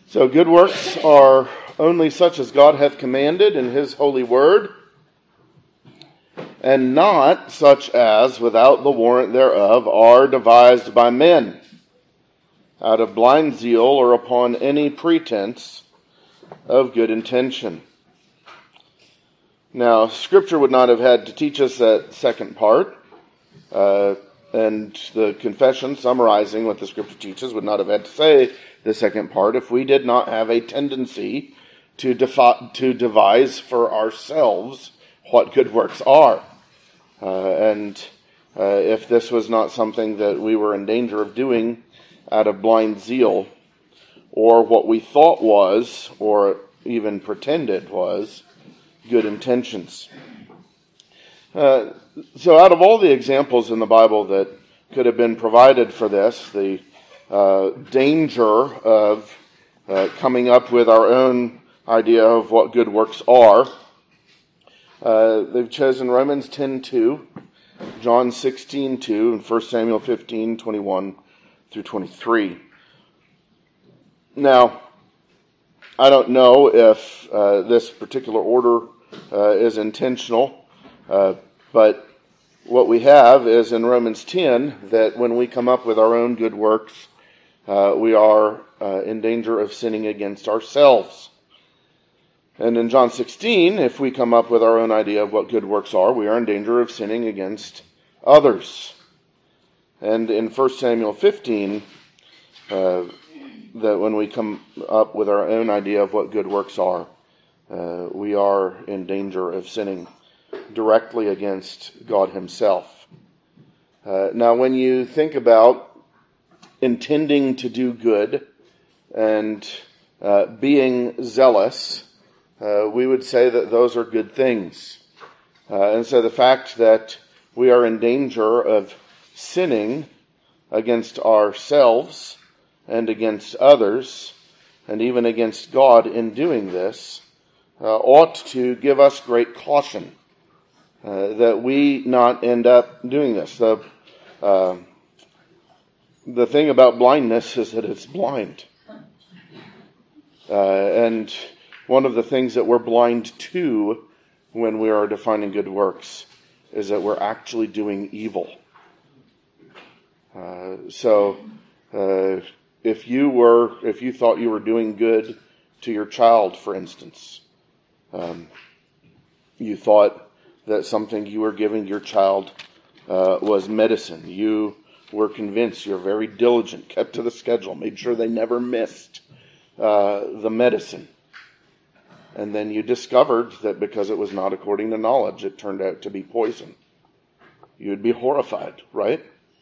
So good works are only such as God hath commanded in his holy word, and not such as, without the warrant thereof, are devised by men, out of blind zeal or upon any pretense of good intention. Now, Scripture would not have had to teach us that second part, and the confession summarizing what the Scripture teaches would not have had to say the second part if we did not have a tendency to devise for ourselves what good works are. If this was not something that we were in danger of doing out of blind zeal, or what we thought was, or even pretended was, good intentions. So out of all the examples in the Bible that could have been provided for this, the danger of coming up with our own idea of what good works are, they've chosen Romans 10:2, John 16:2, and 1 Samuel 15:21 through 23. Now, I don't know if this particular order is intentional, but what we have is in Romans 10 that when we come up with our own good works, we are in danger of sinning against ourselves. And in John 16, if we come up with our own idea of what good works are, we are in danger of sinning against others. And in 1 Samuel 15, that when we come up with our own idea of what good works are, we are in danger of sinning directly against God himself. Now, when you think about intending to do good and being zealous, we would say that those are good things. And so the fact that we are in danger of sinning against ourselves and against others, and even against God in doing this, ought to give us great caution that we not end up doing this. The thing about blindness is that it's blind. And one of the things that we're blind to when we are defining good works is that we're actually doing evil. If you thought you were doing good to your child, for instance, you thought that something you were giving your child was medicine. You were convinced, you're very diligent, kept to the schedule, made sure they never missed the medicine. And then you discovered that because it was not according to knowledge, it turned out to be poison. You'd be horrified, right?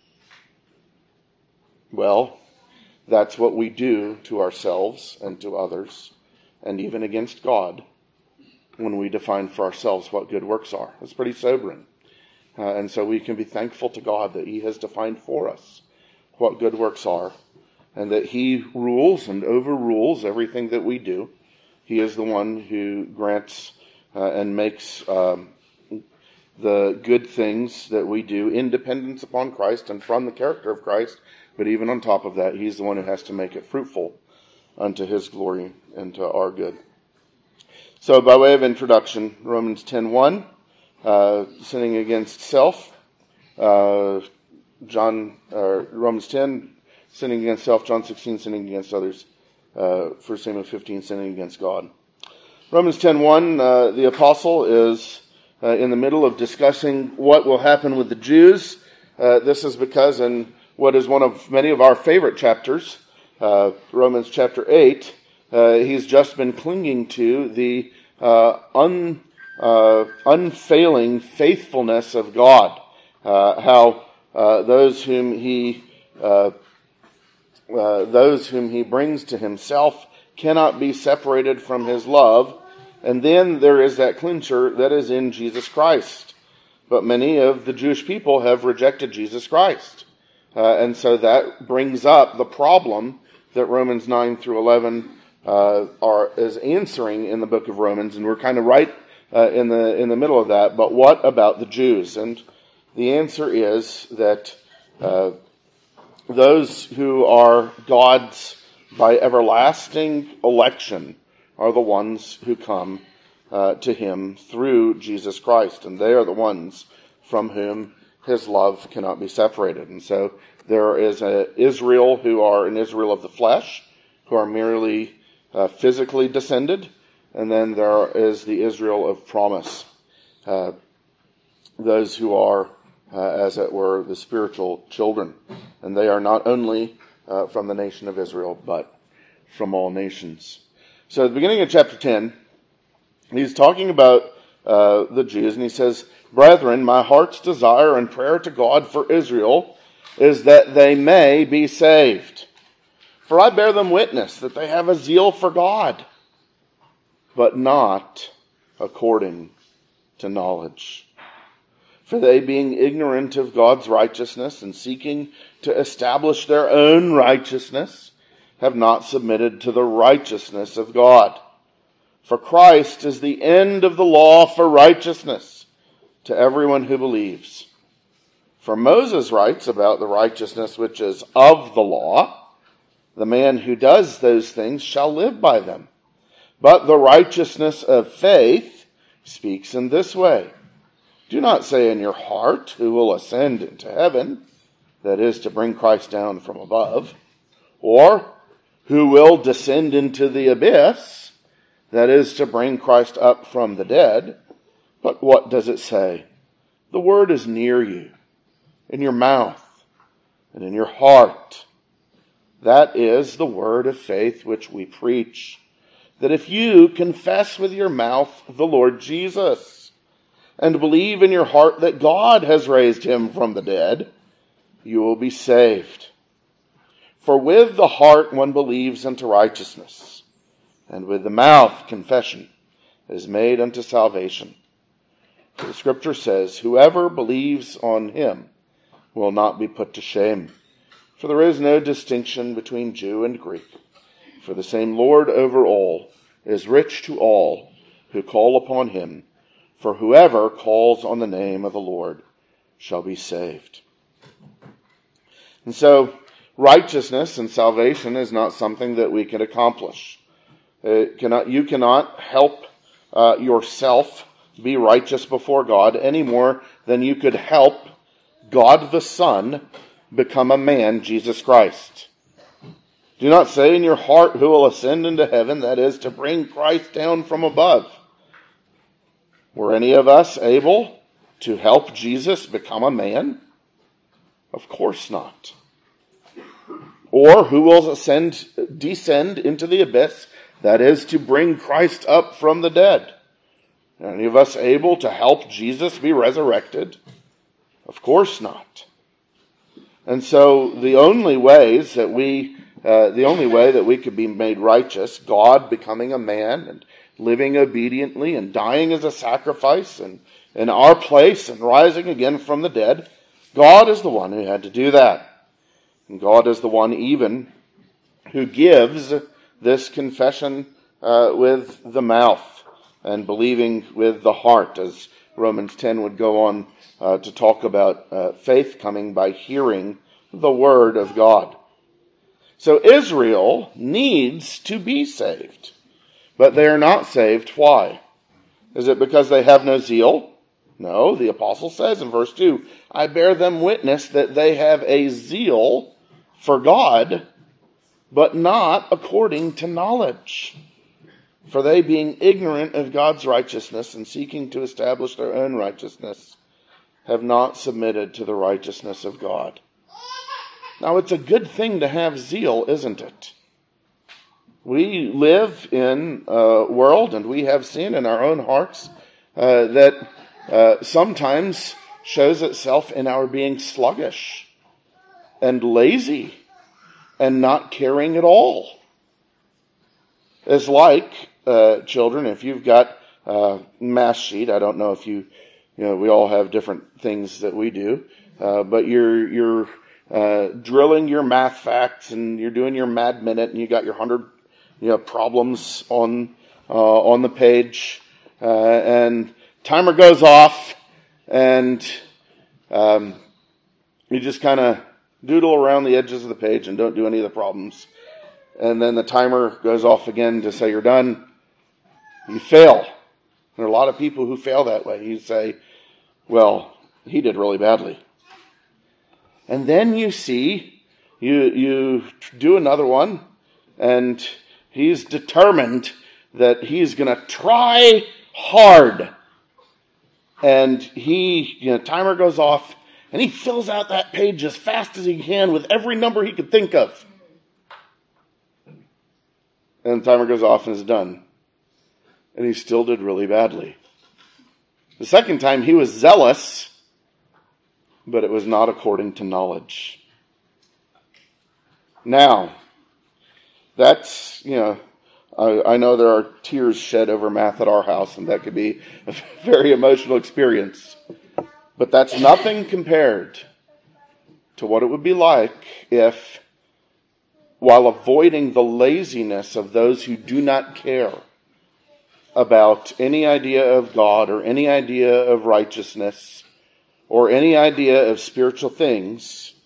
Well, that's what we do to ourselves and to others, and even against God, when we define for ourselves what good works are. It's pretty sobering. And so we can be thankful to God that he has defined for us what good works are, and that he rules and overrules everything that we do. He is the one who grants and makes the good things that we do independence upon Christ and from the character of Christ. But even on top of that, he's the one who has to make it fruitful unto his glory and to our good. So by way of introduction, Romans 10:1, sinning against self. Romans 10, sinning against self. John 16, sinning against others. 1 Samuel 15, sinning against God. Romans 10:1, the apostle is in the middle of discussing what will happen with the Jews. This is because in what is one of many of our favorite chapters, Romans chapter 8, he's just been clinging to the unfailing faithfulness of God. How those whom he brings to himself cannot be separated from his love. And then there is that clincher that is in Jesus Christ. But many of the Jewish people have rejected Jesus Christ. And so that brings up the problem that Romans 9 through 11 is answering in the book of Romans. And we're kind of right in the middle of that. But what about the Jews? And the answer is that those who are God's by everlasting election are the ones who come to him through Jesus Christ. And they are the ones from whom his love cannot be separated. And so there is Israel who are an Israel of the flesh, who are merely physically descended. And then there is the Israel of promise, those who are, as it were, the spiritual children. And they are not only from the nation of Israel, but from all nations. So at the beginning of chapter 10, he's talking about the Jews, and he says, "Brethren, my heart's desire and prayer to God for Israel is that they may be saved. For I bear them witness that they have a zeal for God, but not according to knowledge. For they, being ignorant of God's righteousness and seeking to establish their own righteousness, have not submitted to the righteousness of God. For Christ is the end of the law for righteousness to everyone who believes. For Moses writes about the righteousness which is of the law, the man who does those things shall live by them. But the righteousness of faith speaks in this way. Do not say in your heart, who will ascend into heaven, that is to bring Christ down from above, or who will descend into the abyss, that is to bring Christ up from the dead. But what does it say? The word is near you, in your mouth and in your heart. That is the word of faith which we preach, that if you confess with your mouth the Lord Jesus, and believe in your heart that God has raised him from the dead, you will be saved. For with the heart one believes unto righteousness, and with the mouth confession is made unto salvation. For the scripture says, whoever believes on him will not be put to shame. For there is no distinction between Jew and Greek. For the same Lord over all is rich to all who call upon him. For whoever calls on the name of the Lord shall be saved. And so, righteousness and salvation is not something that we can accomplish. You cannot help yourself be righteous before God any more than you could help God the Son become a man, Jesus Christ. Do not say in your heart, who will ascend into heaven, that is, to bring Christ down from above. Were any of us able to help Jesus become a man? Of course not. Or who will descend into the abyss, that is, to bring Christ up from the dead? Are any of us able to help Jesus be resurrected? Of course not. And so the only way that we could be made righteous, God becoming a man and living obediently and dying as a sacrifice and in our place and rising again from the dead, God is the one who had to do that. And God is the one even who gives this confession with the mouth and believing with the heart, as Romans 10 would go on to talk about faith coming by hearing the word of God. So Israel needs to be saved, but they are not saved. Why? Is it because they have no zeal? No, the apostle says in verse 2, I bear them witness that they have a zeal for God, but not according to knowledge. For they, being ignorant of God's righteousness and seeking to establish their own righteousness, have not submitted to the righteousness of God. Now, it's a good thing to have zeal, isn't it? We live in a world, and we have seen in our own hearts, that sometimes shows itself in our being sluggish and lazy and not caring at all. It's like, children, if you've got a math sheet, I don't know if we all have different things that we do, but you're drilling your math facts and you're doing your Mad Minute and you got your 100 problems on the page, and timer goes off, and you just kind of doodle around the edges of the page and don't do any of the problems. and then the timer goes off again to say you're done, you fail. There are a lot of people who fail that way. You say, well, he did really badly. And then you see, you do another one, and he's determined that he's going to try hard. And timer goes off, and he fills out that page as fast as he can with every number he could think of. And the timer goes off and is done. And he still did really badly. The second time he was zealous, but it was not according to knowledge. Now, that's, I know there are tears shed over math at our house, and that could be a very emotional experience. But that's nothing compared to what it would be like if, while avoiding the laziness of those who do not care about any idea of God or any idea of righteousness or any idea of spiritual things,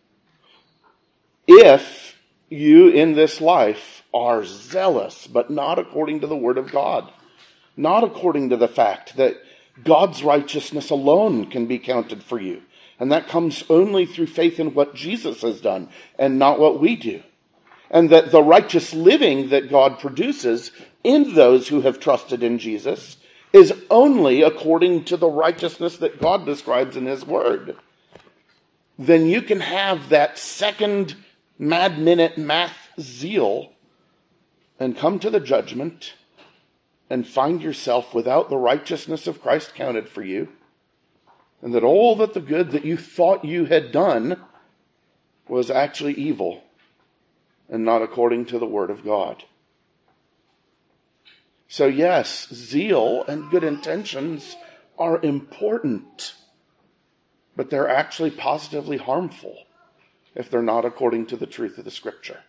if you in this life are zealous, but not according to the Word of God, not according to the fact that God's righteousness alone can be counted for you, and that comes only through faith in what Jesus has done and not what we do, and that the righteous living that God produces in those who have trusted in Jesus is only according to the righteousness that God describes in His Word, then you can have that second mad-minute math zeal and come to the judgment and find yourself without the righteousness of Christ counted for you, and that all that the good that you thought you had done was actually evil and not according to the Word of God. So yes, zeal and good intentions are important, but they're actually positively harmful if they're not according to the truth of the Scripture.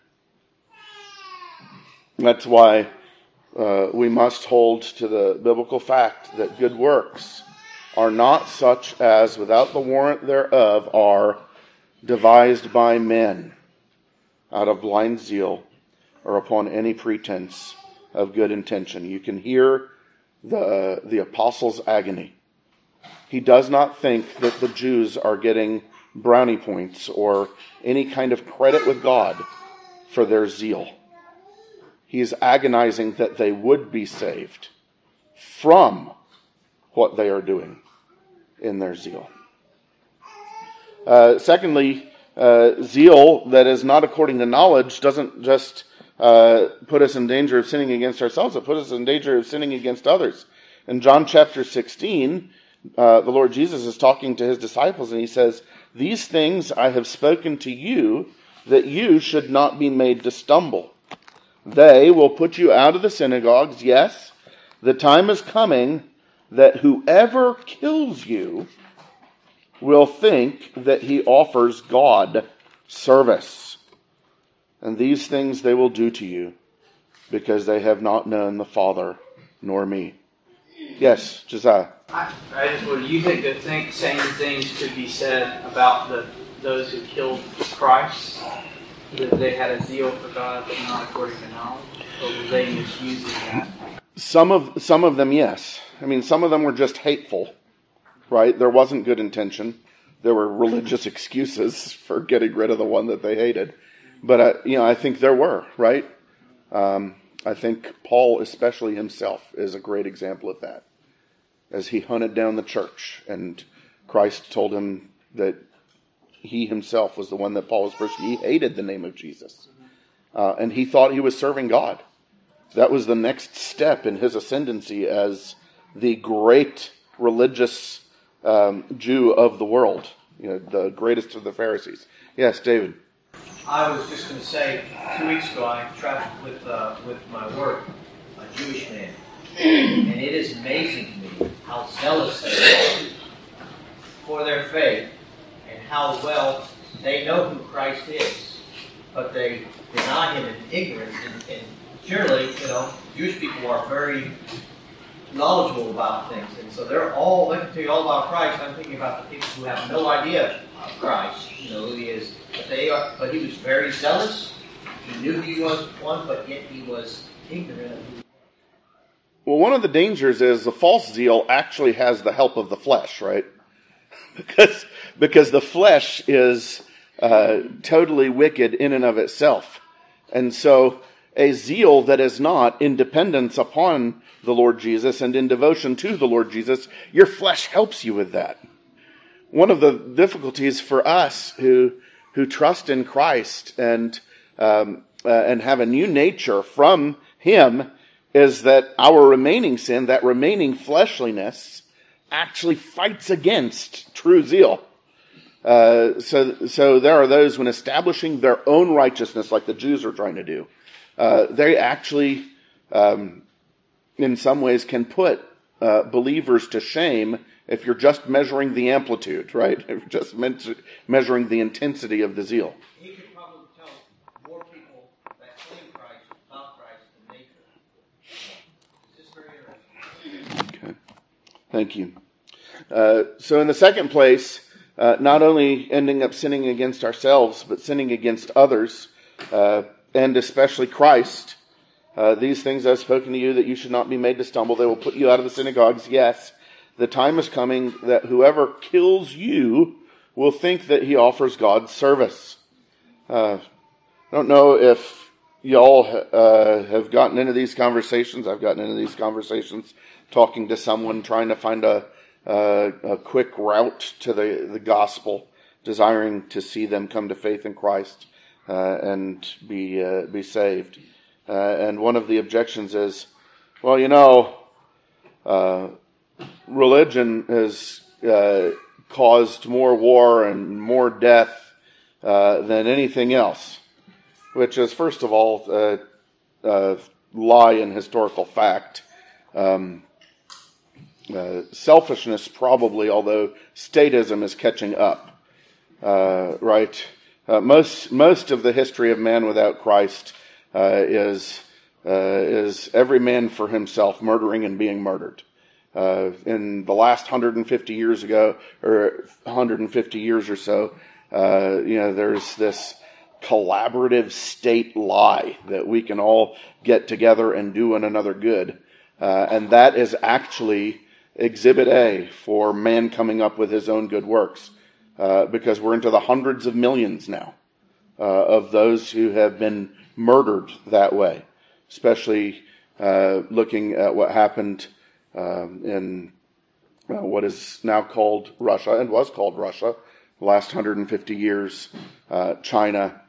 That's why we must hold to the biblical fact that good works are not such as, without the warrant thereof, are devised by men out of blind zeal or upon any pretense of good intention. You can hear the apostle's agony. He does not think that the Jews are getting brownie points or any kind of credit with God for their zeal. He is agonizing that they would be saved from what they are doing in their zeal. Secondly, zeal that is not according to knowledge doesn't just put us in danger of sinning against ourselves, it puts us in danger of sinning against others. In John chapter 16, the Lord Jesus is talking to His disciples, and He says, "These things I have spoken to you, that you should not be made to stumble. They will put you out of the synagogues. Yes, the time is coming that whoever kills you will think that he offers God service. And these things they will do to you, because they have not known the Father nor me." Yes, Josiah. I just wonder, you think that same things could be said about those who killed Christ? That they had a zeal for God, but not according to knowledge? Or were they misusing that? Some of them, yes. I mean, some of them were just hateful, right? There wasn't good intention. There were religious excuses for getting rid of the one that they hated. But, I think there were, right? I think Paul, especially himself, is a great example of that. As he hunted down the church, and Christ told him that he himself was the one that Paul was persecuting. He hated the name of Jesus. And he thought he was serving God. That was the next step in his ascendancy as the great religious Jew of the world. The greatest of the Pharisees. Yes, David. I was just going to say, 2 weeks ago I traveled with my work, a Jewish man. And it is amazing to me how zealous they are for their faith and how well they know who Christ is. But they deny Him in ignorance. And surely, Jewish people are very knowledgeable about things. And so they can tell you all about Christ. I'm thinking about the people who have no idea of Christ, who He is. But he was very zealous He knew he was one, but yet he was ignorant of who. Well, one of the dangers is the false zeal actually has the help of the flesh, right? Because the flesh is totally wicked in and of itself. And so a zeal that is not in dependence upon the Lord Jesus and in devotion to the Lord Jesus, your flesh helps you with that. One of the difficulties for us who trust in Christ and have a new nature from Him is that our remaining sin, that remaining fleshliness, actually fights against true zeal. So there are those, when establishing their own righteousness, like the Jews are trying to do, they actually, in some ways, can put believers to shame if you're just measuring the amplitude, right? If you're just measuring the intensity of the zeal. You could probably tell more people that claim Christ about Christ than they could. It's just very interesting. Okay. Thank you. So in the second place, not only ending up sinning against ourselves, but sinning against others, and especially Christ. These things I've spoken to you, that you should not be made to stumble. They will put you out of the synagogues. Yes, the time is coming that whoever kills you will think that he offers God service. I don't know if y'all have gotten into these conversations. I've gotten into these conversations talking to someone, trying to find a quick route to the gospel, desiring to see them come to faith in Christ and be saved. And one of the objections is, well, religion has caused more war and more death than anything else, which is, first of all, a lie in historical fact. Selfishness probably, although statism is catching up, right? Most of the history of man without Christ is every man for himself, murdering and being murdered. In the last 150 years ago, or 150 years or so, there's this collaborative state lie that we can all get together and do one another good. And that is actually Exhibit A for man coming up with his own good works. Because we're into the hundreds of millions now of those who have been murdered that way. Especially looking at what happened in what is now called Russia, and was called Russia, the last 150 years, China,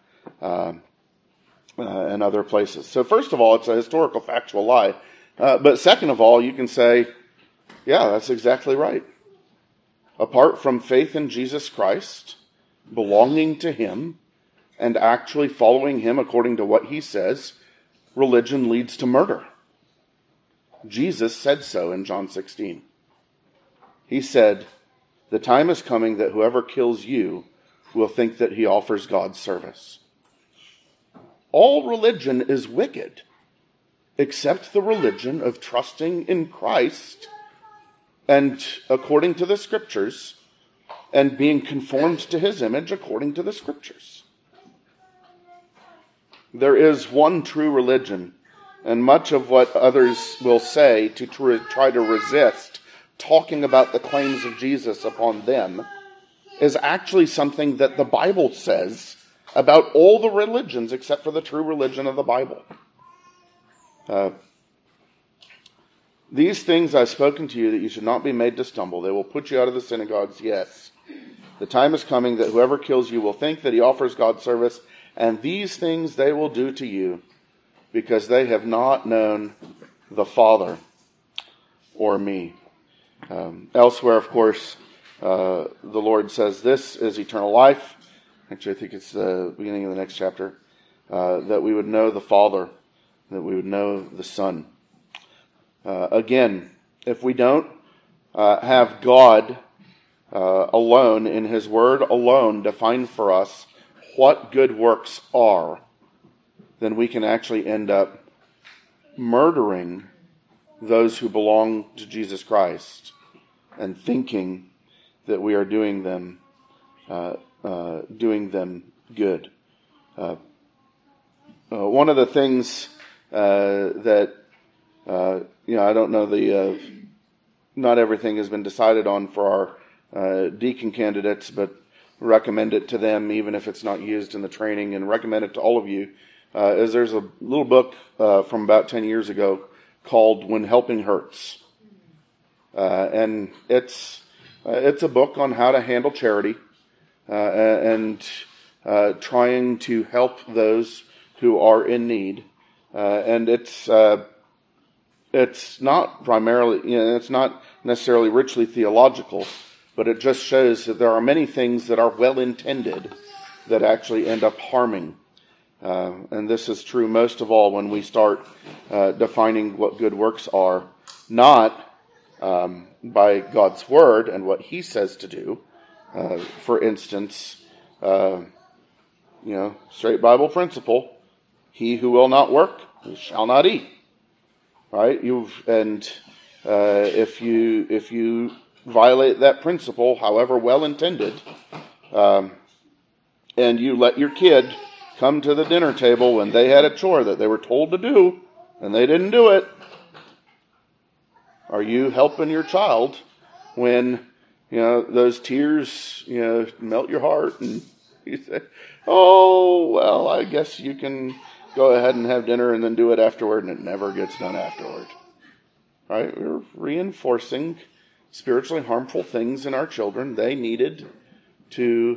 and other places. So first of all, it's a historical, factual lie. But second of all, you can say, yeah, that's exactly right. Apart from faith in Jesus Christ, belonging to Him, and actually following Him according to what He says, religion leads to murder. Jesus said so in John 16. He said, the time is coming that whoever kills you will think that he offers God service. All religion is wicked, except the religion of trusting in Christ and according to the Scriptures, and being conformed to His image according to the Scriptures. There is one true religion, and much of what others will say to try to resist talking about the claims of Jesus upon them is actually something that the Bible says about all the religions except for the true religion of the Bible. These things I've spoken to you, that you should not be made to stumble. They will put you out of the synagogues, yes. The time is coming that whoever kills you will think that he offers God service, and these things they will do to you, because they have not known the Father or me. Elsewhere, of course, the Lord says this is eternal life. Actually, I think it's the beginning of the next chapter. That we would know the Father, that we would know the Son. Again, if we don't have God alone, in His Word alone, define for us what good works are, then we can actually end up murdering those who belong to Jesus Christ and thinking that we are doing them good. One of the things that I don't know not everything has been decided on for our deacon candidates, but recommend it to them even if it's not used in the training, and recommend it to all of you. Is there's a little book from about 10 years ago called When Helping Hurts, and it's a book on how to handle charity and trying to help those who are in need, and it's not primarily, it's not necessarily richly theological, but it just shows that there are many things that are well intended that actually end up harming. And this is true most of all when we start defining what good works are, not by God's word and what He says to do. For instance, straight Bible principle: he who will not work shall not eat. Right? If you violate that principle, however well intended, and you let your kid come to the dinner table when they had a chore that they were told to do, and they didn't do it, are you helping your child when, those tears, melt your heart, and you say, oh, well, I guess you can go ahead and have dinner and then do it afterward, and it never gets done afterward. Right? We're reinforcing spiritually harmful things in our children. They needed to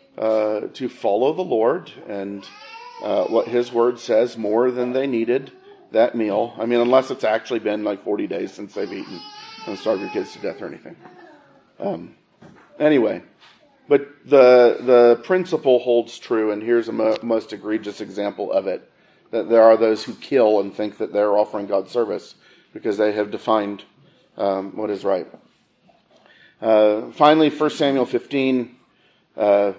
follow the Lord and what His Word says more than they needed that meal. I mean, unless it's actually been like 40 days since they've eaten. Don't starve your kids to death or anything. Anyway, but the principle holds true, and here's a most egregious example of it: that there are those who kill and think that they're offering God service because they have defined what is right. Finally, 1 Samuel 15. We'll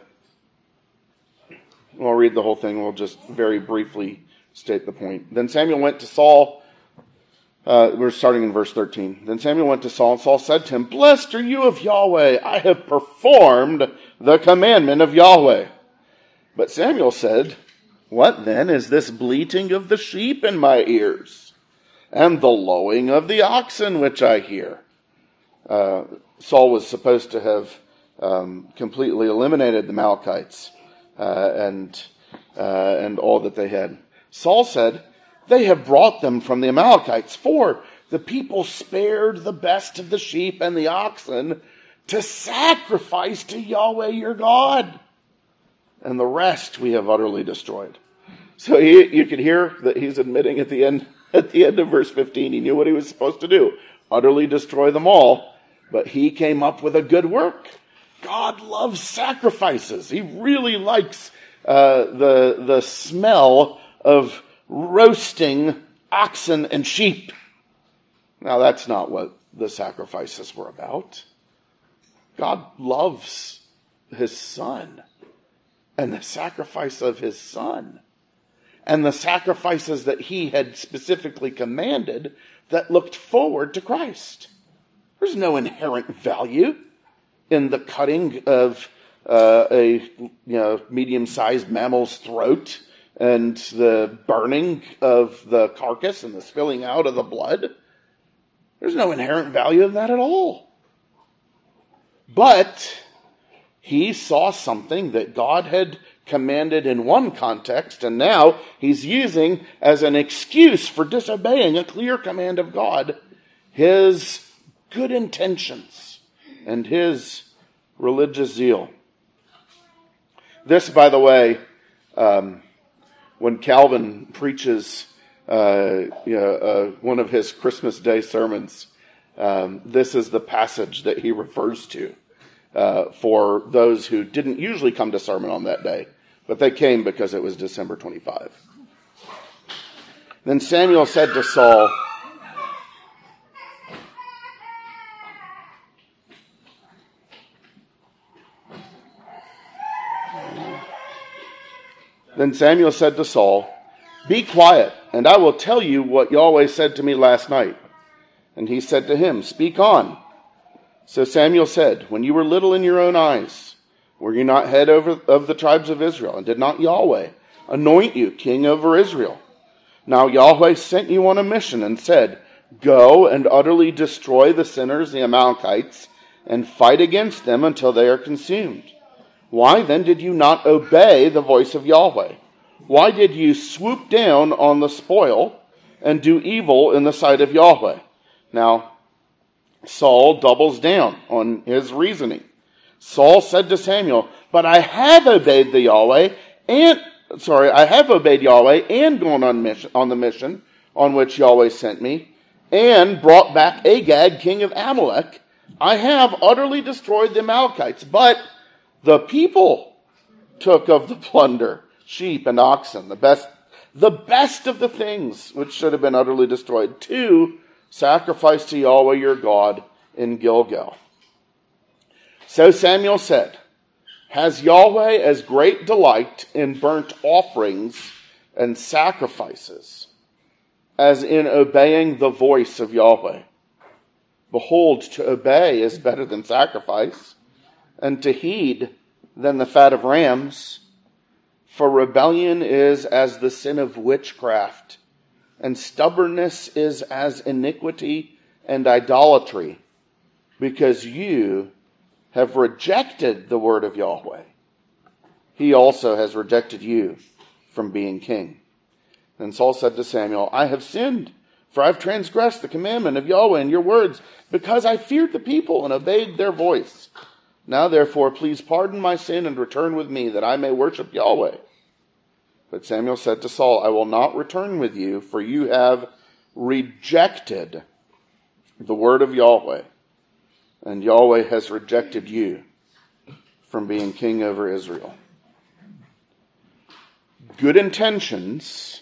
read the whole thing. We'll just very briefly state the point. Then Samuel went to Saul. We're starting in verse 13. Then Samuel went to Saul, and Saul said to him, "Blessed are you of Yahweh. I have performed the commandment of Yahweh." But Samuel said, "What then is this bleating of the sheep in my ears, and the lowing of the oxen which I hear?" Saul was supposed to have completely eliminated the Amalekites and all that they had. Saul said, "They have brought them from the Amalekites, for the people spared the best of the sheep and the oxen to sacrifice to Yahweh your God, and the rest we have utterly destroyed." So you can hear that he's admitting at the end of verse 15, he knew what he was supposed to do: utterly destroy them all. But he came up with a good work. God loves sacrifices. He really likes the smell of roasting oxen and sheep. Now, that's not what the sacrifices were about. God loves His Son, and the sacrifice of His Son, and the sacrifices that He had specifically commanded that looked forward to Christ. There's no inherent value in the cutting of a medium-sized mammal's throat and the burning of the carcass and the spilling out of the blood. There's no inherent value in that at all. But he saw something that God had commanded in one context, and now he's using as an excuse for disobeying a clear command of God his good intentions and his religious zeal. This, by the way, when Calvin preaches one of his Christmas Day sermons, this is the passage that he refers to for those who didn't usually come to sermon on that day, but they came because it was December 25. Then Samuel said to Saul, "Be quiet, and I will tell you what Yahweh said to me last night." And he said to him, "Speak on." So Samuel said, "When you were little in your own eyes, were you not head of the tribes of Israel? And did not Yahweh anoint you king over Israel. Now Yahweh sent you on a mission and said, go and utterly destroy the sinners, the Amalekites, and fight against them until they are consumed. Why then did you not obey the voice of Yahweh? Why did you swoop down on the spoil and do evil in the sight of Yahweh? Now, Saul doubles down on his reasoning. Saul said to Samuel, but I have obeyed Yahweh and gone on the mission on which Yahweh sent me, and brought back Agag, king of Amalek. I have utterly destroyed the Amalekites, but the people took of the plunder, sheep and oxen, the best of the things which should have been utterly destroyed, to sacrifice to Yahweh your God in Gilgal. So Samuel said, has Yahweh as great delight in burnt offerings and sacrifices as in obeying the voice of Yahweh? Behold, to obey is better than sacrifice, and to heed than the fat of rams. For rebellion is as the sin of witchcraft, and stubbornness is as iniquity and idolatry, because you have rejected the word of Yahweh. He also has rejected you from being king. Then Saul said to Samuel, I have sinned, for I have transgressed the commandment of Yahweh and your words, because I feared the people and obeyed their voice. Now therefore, please pardon my sin and return with me, that I may worship Yahweh. But Samuel said to Saul, I will not return with you, for you have rejected the word of Yahweh, and Yahweh has rejected you from being king over Israel. Good intentions,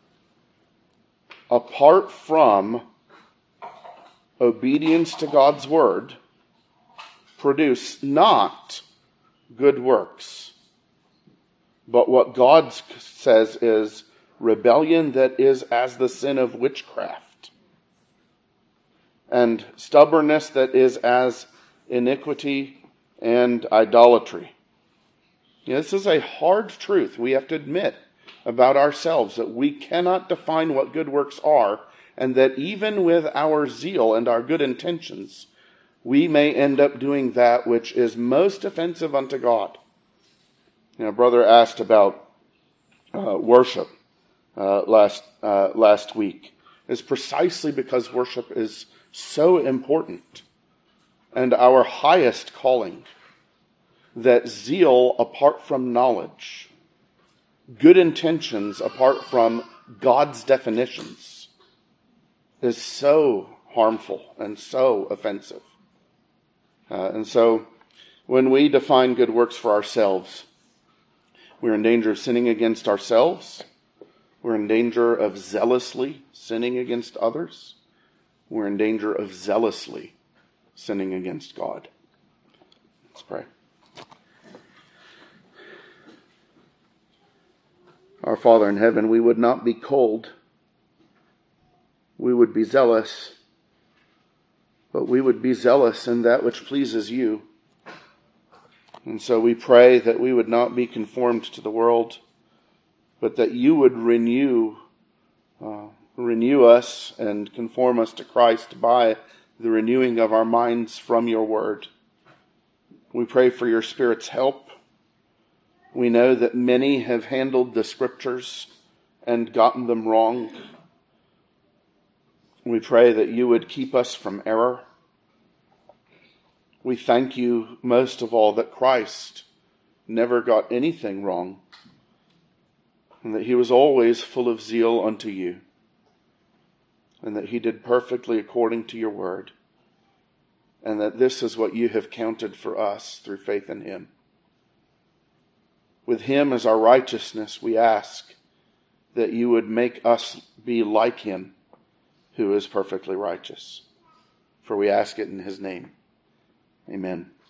apart from obedience to God's word, produce not good works. But what God says is rebellion that is as the sin of witchcraft, and stubbornness that is as iniquity and idolatry. This is a hard truth we have to admit about ourselves, that we cannot define what good works are, and that even with our zeal and our good intentions, we may end up doing that which is most offensive unto God. Brother asked about worship last week. It's precisely because worship is so important and our highest calling that zeal apart from knowledge, good intentions apart from God's definitions, is so harmful and so offensive. And so when we define good works for ourselves, we're in danger of sinning against ourselves. We're in danger of zealously sinning against others. We're in danger of zealously sinning against God. Let's pray. Our Father in heaven, we would not be cold. We would be zealous. But we would be zealous in that which pleases you. And so we pray that we would not be conformed to the world, but that you would renew us and conform us to Christ by the renewing of our minds from your word. We pray for your Spirit's help. We know that many have handled the scriptures and gotten them wrong. We pray that you would keep us from error. We thank you most of all that Christ never got anything wrong, and that he was always full of zeal unto you, and that he did perfectly according to your word, and that this is what you have counted for us through faith in him. With him as our righteousness, we ask that you would make us be like him, who is perfectly righteous. For we ask it in his name. Amen.